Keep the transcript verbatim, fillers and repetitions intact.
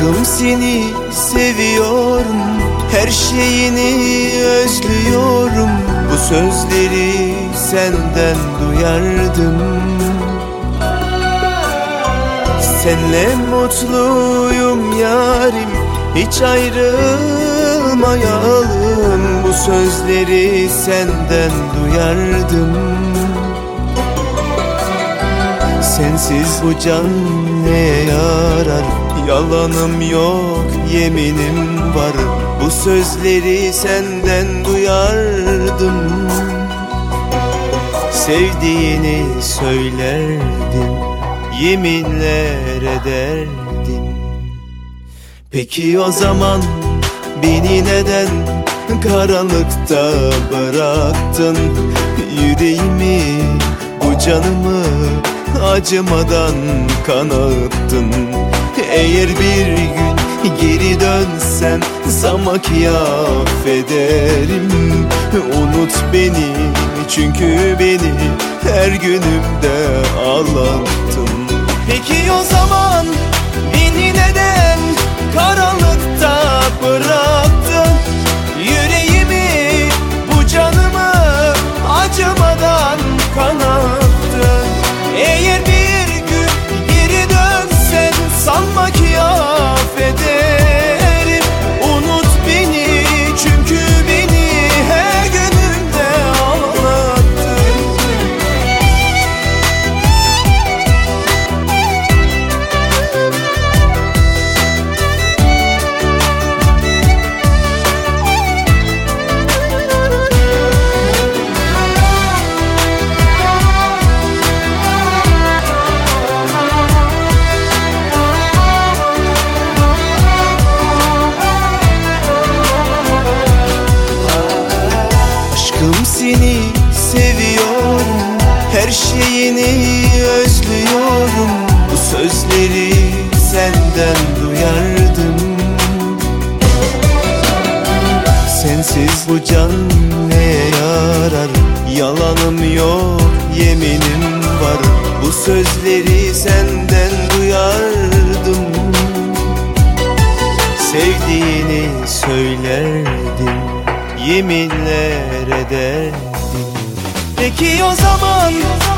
Aşkım seni seviyorum, her şeyini özlüyorum. Bu sözleri senden duyardım. Senle mutluyum yarim, hiç ayrılmayalım. Bu sözleri senden duyardım. Sensiz bu can neye yarar? Yalanım yok, yeminim var. Bu sözleri senden duyardım. Sevdiğini söylerdin, yeminler ederdin. Peki o zaman beni neden karanlıkta bıraktın? Yüreğimi, bu canımı acımadan kanattın. Eğer bir gün geri dönsem sana ki affederim. Unut beni, çünkü beni her günümde ağlattın. Peki o zaman beni neden karanlıkta bıraktın? Yüreğimi, bu canımı acımadan kanattın. Eğer bir gün geri dönsen sanma ki affederim. Unut beni, çünkü beni her günümde ağlattın. Seni seviyorum, her şeyini özlüyorum. Bu sözleri senden duyardım. Sensiz bu can neye yarar? Yalanım yok, yeminim var. Bu sözleri senden duyardım. Sevdiğini söylerdin, yeminler ederdin. Peki o zaman